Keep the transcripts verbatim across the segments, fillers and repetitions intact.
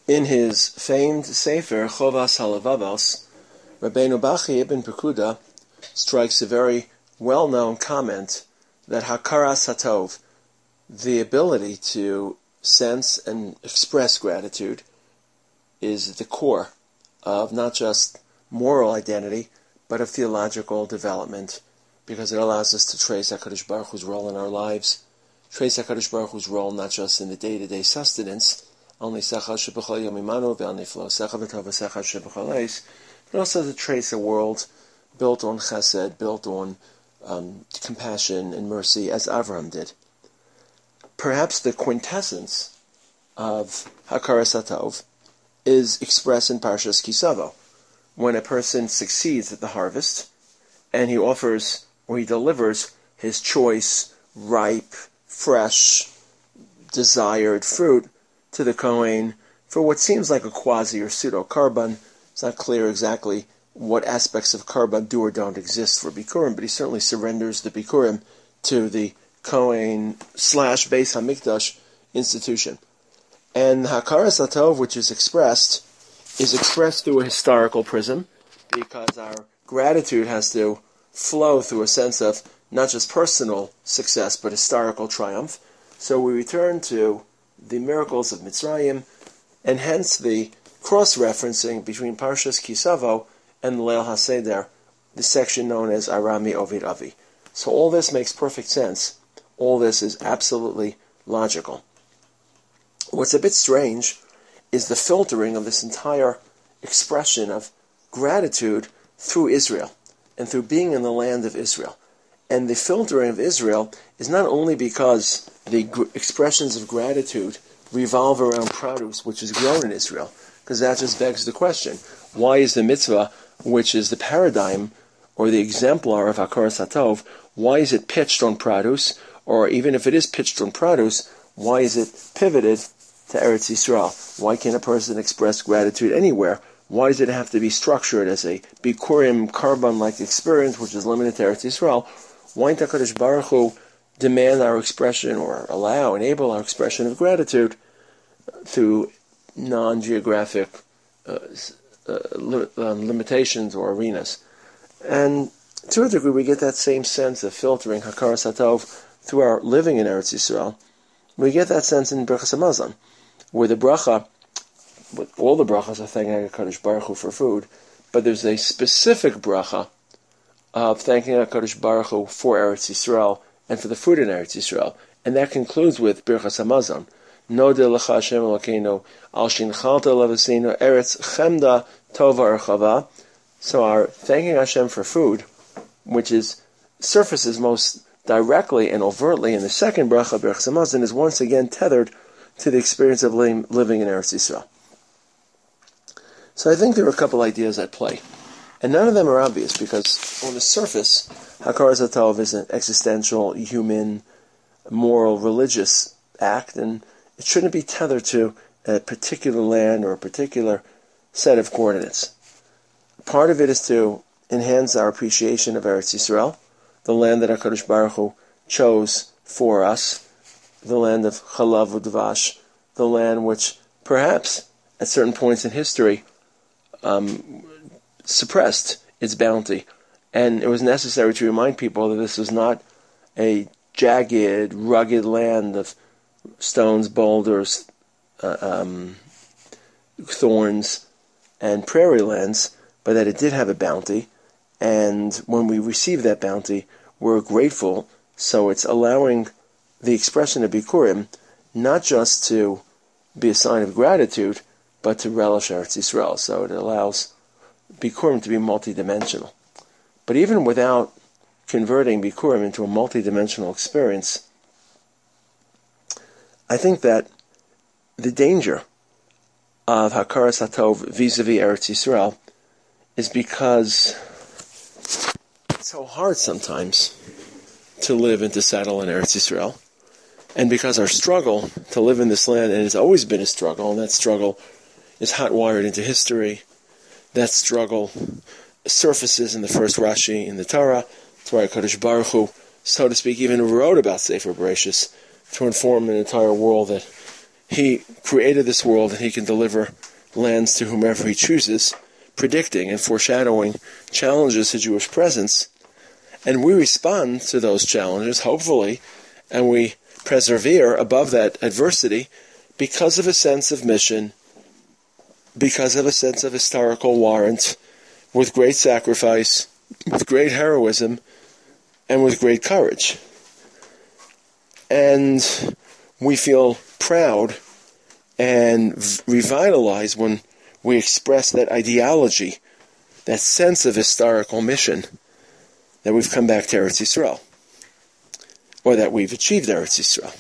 In his famed Sefer, Chovas HaLevavos, Rabbeinu Bachya ibn Pekuda strikes a very well-known comment that Hakaras HaTov, the ability to sense and express gratitude, is the core of not just moral identity, but of theological development, because it allows us to trace HaKadosh Baruch Hu's role in our lives, trace HaKadosh Baruch Hu's role not just in the day-to-day sustenance, only Sechal Shebechol Yom Imanu V'Aniflo Sechal V'Tov Sechal Shebechol Eis, but also to trace a world built on chesed, built on um, compassion and mercy, as Avraham did. Perhaps the quintessence of Hakaras HaTov is expressed in Parshas Kisavo, when a person succeeds at the harvest, and he offers, or he delivers, his choice, ripe, fresh, desired fruit to the Kohen for what seems like a quasi or pseudo-karban. It's not clear exactly what aspects of karban do or don't exist for Bikurim, but he certainly surrenders the Bikurim to the Kohen slash Beis HaMikdash institution. And Hakaras HaTov, which is expressed, is expressed through a historical prism, because our gratitude has to flow through a sense of not just personal success, but historical triumph. So we return to the miracles of Mitzrayim, and hence the cross-referencing between Parshas Kisavo and the Leil HaSeder, the section known as Arami Ovid Avi. So all this makes perfect sense. All this is absolutely logical. What's a bit strange is the filtering of this entire expression of gratitude through Israel, and through being in the land of Israel. And the filtering of Israel is not only because the gr- expressions of gratitude revolve around produce which is grown in Israel, because that just begs the question, why is the mitzvah, which is the paradigm or the exemplar of Hakaras HaTov, why is it pitched on produce? Or even if it is pitched on produce, why is it pivoted to Eretz Yisrael? Why can't a person express gratitude anywhere? Why does it have to be structured as a Bikurim, Karban-like experience, which is limited to Eretz Yisrael? Why can't HaKadosh Baruch Hu demand our expression, or allow, enable our expression of gratitude through non-geographic uh, uh, li- um, limitations or arenas? And to a degree, we get that same sense of filtering Hakaras HaTov through our living in Eretz Yisrael. We get that sense in Birchas Hamazon, where the bracha, all the brachas are thanking HaKadosh Baruch Hu for food, but there's a specific bracha of thanking HaKadosh Baruch Hu for Eretz Yisrael and for the food in Eretz Yisrael. And that concludes with Birchas Hamazon. Nodeh lecha Hashem Elokeinu, al shinchalta levasinu, Eretz chemda tova erchava. So our thanking Hashem for food, which is surfaces most directly and overtly in the second bracha, Birchas Hamazon, is once again tethered to the experience of living, living in Eretz Yisrael. So I think there are a couple ideas at play. And none of them are obvious, because on the surface, Hakaras HaTov is an existential, human, moral, religious act, and it shouldn't be tethered to a particular land or a particular set of coordinates. Part of it is to enhance our appreciation of Eretz Yisrael, the land that HaKadosh Baruch Hu chose for us, the land of Chalav Udvash, the land which perhaps at certain points in history um, suppressed its bounty. And it was necessary to remind people that this was not a jagged, rugged land of stones, boulders, uh, um, thorns, and prairie lands, but that it did have a bounty. And when we receive that bounty, we're grateful. So it's allowing the expression of Bikurim not just to be a sign of gratitude, but to relish Eretz Yisrael. So it allows Bikurim to be multidimensional. But even without converting Bikurim into a multidimensional experience, I think that the danger of Hakaras HaTov vis-a-vis Eretz Yisrael is because it's so hard sometimes to live and to settle in Eretz Yisrael, and because our struggle to live in this land, and it's always been a struggle, and that struggle is hot-wired into history. That struggle surfaces in the first Rashi in the Torah. That's why HaKadosh Baruch Hu, so to speak, even wrote about Sefer Bereshis to inform an entire world that He created this world and he can deliver lands to whomever he chooses, predicting and foreshadowing challenges to Jewish presence. And we respond to those challenges, hopefully, and we persevere above that adversity because of a sense of mission, because of a sense of historical warrant, with great sacrifice, with great heroism, and with great courage. And we feel proud and revitalized when we express that ideology, that sense of historical mission, that we've come back to Eretz Yisrael, or that we've achieved Eretz Yisrael.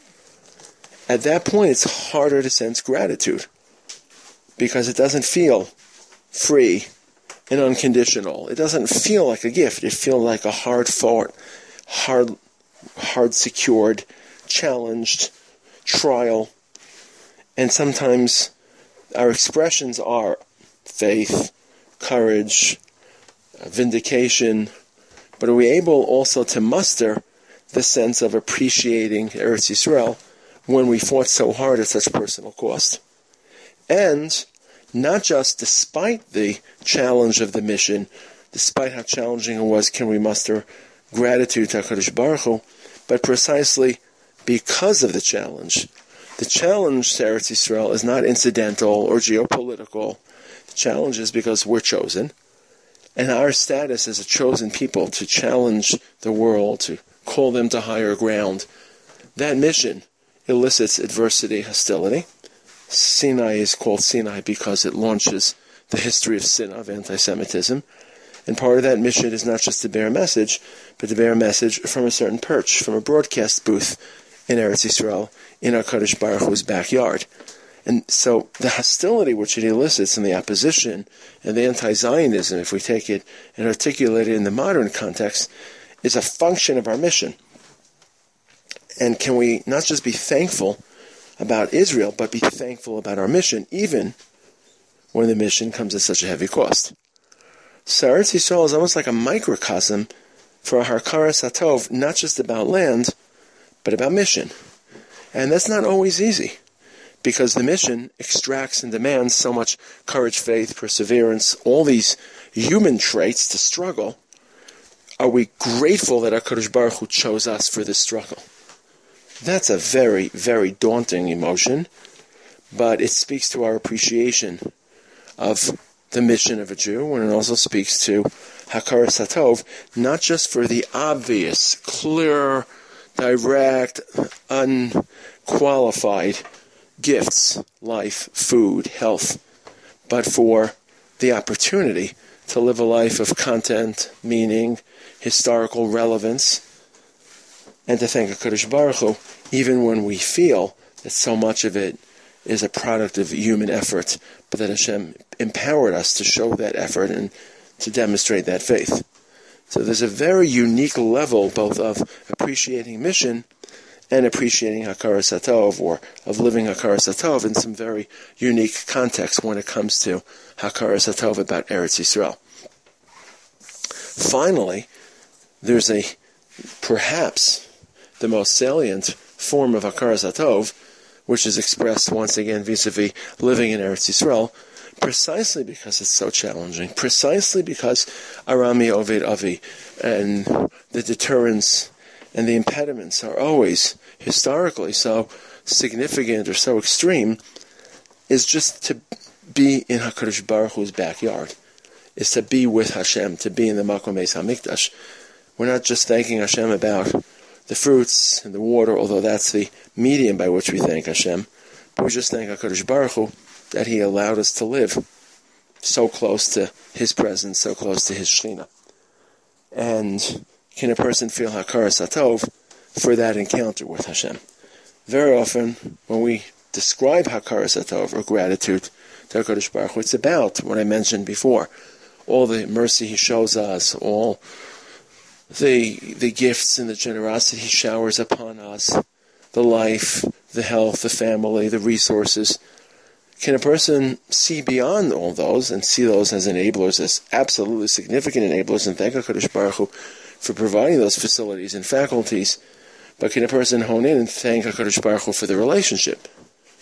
At that point, it's harder to sense gratitude, because it doesn't feel free and unconditional. It doesn't feel like a gift. It feels like a hard-fought, hard, hard-secured, challenged trial. And sometimes our expressions are faith, courage, vindication, but are we able also to muster the sense of appreciating Eretz Yisrael when we fought so hard at such personal cost? And not just despite the challenge of the mission, despite how challenging it was, can we muster gratitude to HaKadosh Baruch Hu, but precisely because of the challenge. The challenge to Eretz Yisrael is not incidental or geopolitical. The challenge is because we're chosen, and our status as a chosen people to challenge the world, to call them to higher ground, that mission elicits adversity, hostility. Sinai is called Sinai because it launches the history of sin, of anti-Semitism. And part of that mission is not just to bear a message, but to bear a message from a certain perch, from a broadcast booth in Eretz Yisrael, in HaKadosh Baruch Hu's backyard. And so the hostility which it elicits and the opposition and the anti-Zionism, if we take it and articulate it in the modern context, is a function of our mission. And can we not just be thankful about Israel, but be thankful about our mission, even when the mission comes at such a heavy cost? So Eretz Yisrael is almost like a microcosm for Hakaras Hatov, not just about land, but about mission. And that's not always easy, because the mission extracts and demands so much courage, faith, perseverance, all these human traits to struggle. Are we grateful that HaKadosh Baruch Hu chose us for this struggle? That's a very, very daunting emotion, but it speaks to our appreciation of the mission of a Jew, and it also speaks to Hakaras Hatov, not just for the obvious, clear, direct, unqualified gifts, life, food, health, but for the opportunity to live a life of content, meaning, historical relevance, and to thank HaKadosh Baruch Hu, even when we feel that so much of it is a product of human effort, but that Hashem empowered us to show that effort and to demonstrate that faith. So there's a very unique level both of appreciating mission and appreciating Hakaras Hatov, or of living Hakaras Hatov in some very unique context when it comes to Hakaras Hatov about Eretz Yisrael. Finally, there's a, perhaps, the most salient form of Hakaras Hatov, which is expressed once again vis-a-vis living in Eretz Yisrael, precisely because it's so challenging, precisely because Arami Oved Avi and the deterrents and the impediments are always historically so significant or so extreme, is just to be in HaKadosh Baruch Hu's backyard, is to be with Hashem, to be in the Makom Beis HaMikdash. We're not just thanking Hashem about the fruits and the water, although that's the medium by which we thank Hashem, but we just thank HaKadosh Baruch Hu that He allowed us to live so close to His presence, so close to His Shekhinah. And can a person feel Hakaras Hatov for that encounter with Hashem? Very often, when we describe Hakaras Hatov, or gratitude to HaKadosh Baruch Hu, it's about what I mentioned before, all the mercy He shows us, all the the gifts and the generosity He showers upon us, the life, the health, the family, the resources. Can a person see beyond all those and see those as enablers, as absolutely significant enablers, and thank HaKadosh Baruch Hu for providing those facilities and faculties? But can a person hone in and thank HaKadosh Baruch Hu for the relationship?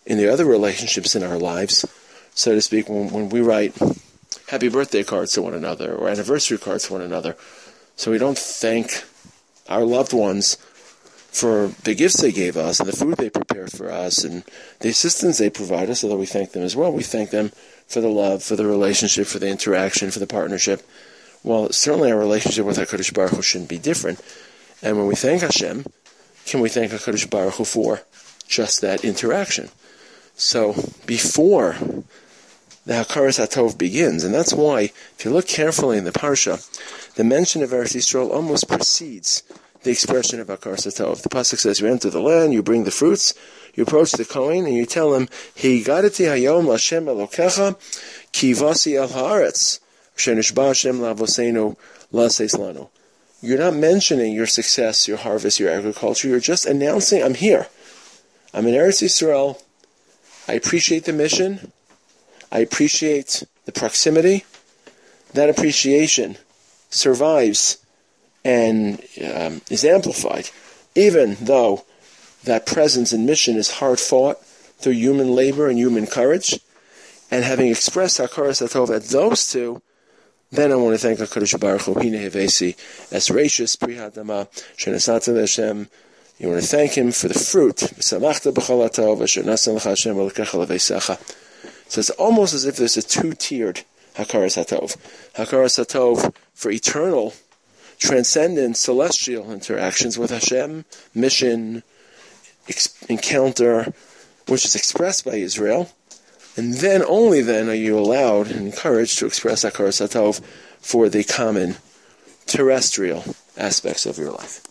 in the other relationships in our lives, so to speak, when, when we write happy birthday cards to one another or anniversary cards to one another. So we don't thank our loved ones for the gifts they gave us and the food they prepared for us and the assistance they provide us, although we thank them as well. We thank them for the love, for the relationship, for the interaction, for the partnership. Well, certainly our relationship with HaKadosh Baruch Hu shouldn't be different. And when we thank Hashem, can we thank HaKadosh Baruch Hu for just that interaction? So before the Hakaras HaTov begins, and that's why, if you look carefully in the Parsha, the mention of Eretz Yisrael almost precedes the expression of Hakaras HaTov. The Pasuk says, you enter the land, you bring the fruits, you approach the Kohen, and you tell him, Higadati hayom l'Hashem Elokecha, ki vasi el haaretz, asher nishba Hashem la'avoseinu la'aseis lanu. You're not mentioning your success, your harvest, your agriculture. You're just announcing, I'm here. I'm in Eretz Yisrael. I appreciate the mission. I appreciate the proximity. That appreciation survives and um, is amplified, even though that presence and mission is hard fought through human labor and human courage. And having expressed Hakaras HaTov at those two, then I want to thank HaKadosh Baruch Hu, Hine Hevesi, Es Reishis Pri Hadama, Shenasata L'Hashem. You want to thank Him for the fruit. V'samachta b'chol hatov, asher nasan l'cha Hashem Elokecha l'veisecha. So it's almost as if there's a two-tiered Hakaras HaTov. Hakaras HaTov for eternal, transcendent, celestial interactions with Hashem, mission, ex- encounter, which is expressed by Israel. And then, only then, are you allowed and encouraged to express Hakaras HaTov for the common terrestrial aspects of your life.